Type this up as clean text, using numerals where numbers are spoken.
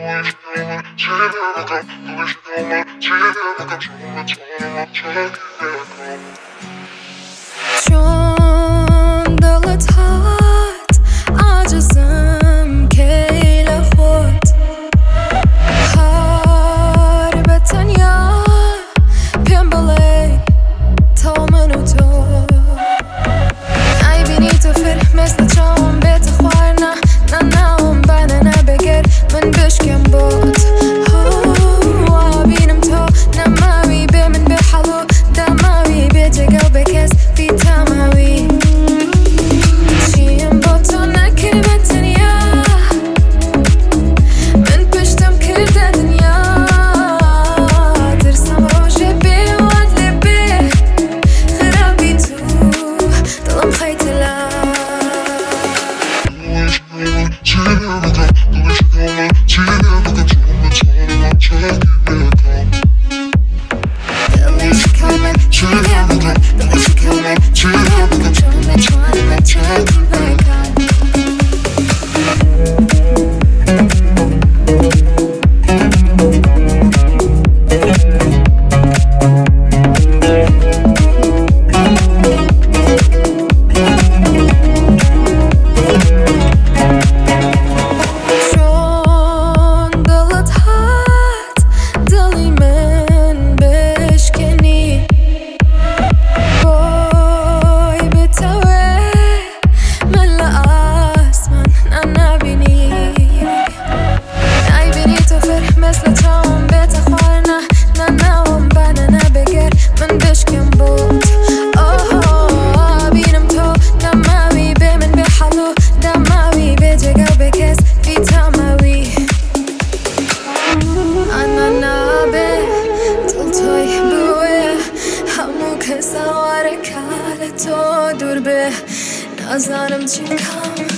چون دلت هات عاجزم کی لخود هر به تنیا پیم بلی تا من و تو ای بینی تو فرح مثل چون بیت خوارنا نه اون بنا نبگر من بشکم بود بینم تو نماوی به من به حلو دماوی به جگل بکس بی تماوی چیم با تو نکر به دنیا من پشتم کرده دنیا ترسم روژه بی واد لبه خرابی تو دلم خیتلا سوار کار تو دور به نازنم چی کام